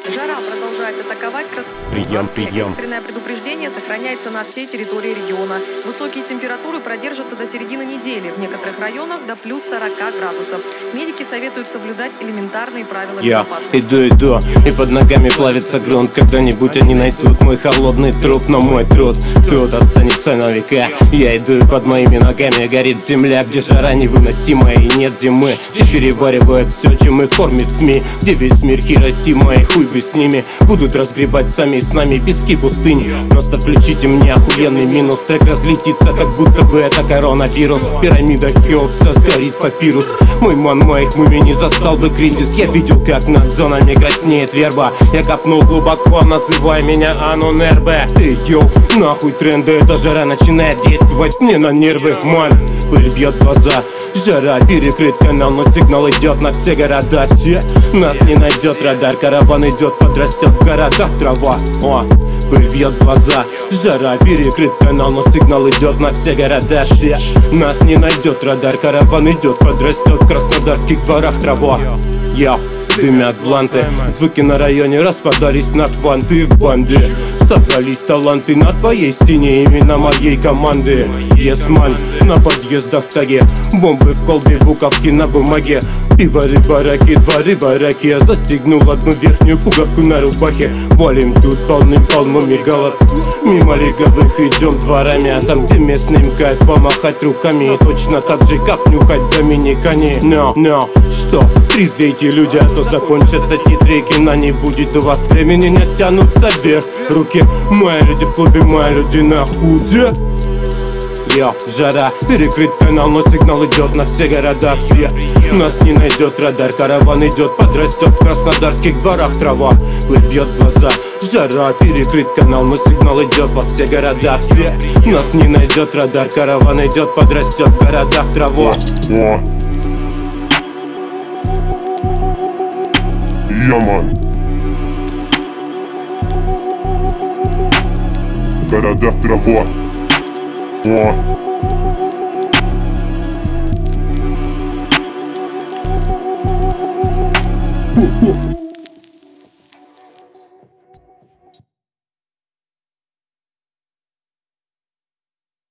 Жара продолжает атаковать Прием. Экстренное предупреждение сохраняется на всей территории региона. Высокие температуры продержатся до середины недели. В некоторых районах до плюс 40 градусов. Медики советуют соблюдать элементарные правила Я безопасности. иду, и под ногами плавится грунт. Когда-нибудь они найдут мой холодный труп, но мой труд тут останется на века. Я иду, и под моими ногами горит земля, где жара невыносимая и нет зимы, где переваривают все, чем их кормит СМИ, где весь мир Хиросима и хуй бы с ними. Будут разгребать сами с нами пески пустыни. Просто включите мне охуенный минус. Трек разлетится, как будто бы это коронавирус. В пирамидах Хеопса сгорит папирус. Мой ман моих мумий не застал бы кризис. Я видел, как над зонами краснеет верба. Я копнул глубоко, называй меня Анунербе. Эй, йоу, нахуй тренды, эта жара начинает действовать мне на нервы, ман. Пыль бьет глаза, жара, перекрыт канал, но сигнал идет на все города. Все, нас не найдет радар, караван идет, подрастет в городах трава. О, пыль бьет глаза, жара, перекрыт канал, но сигнал идет на все города. Все, нас не найдет радар, караван идет, подрастет в краснодарских дворах трава. Йоу, дымят бланты, звуки на районе распадались на кванты в банде. Собрались таланты на твоей стене, именно моей команды. Yes, man, на подъездах таги, бомбы в колбе, буковки на бумаге. Пиво, рыба, раки, два рыба-раки. Я застегнул одну верхнюю пуговку на рубахе. Валим тут полным мигалок. Мимо лиговых идем дворами, а там, где местным кайф, помахать руками. И точно так же, как нюхать доминикане. Но, что? Трезвейте, люди, а то закончатся титреки. На не будет у вас времени, не тянутся вверх руки. Мои люди в клубе, мои люди на худе. Йо, жара, перекрыт канал, но сигнал идет на все города. Все, нас не найдет радар, караван идет, подрастет в краснодарских дворах трава. Пыль бьет глаза, жара, перекрыт канал, но сигнал идет во все города. Все, нас не найдет радар, караван идет, подрастет в городах трава. Яман. В городах трава. О.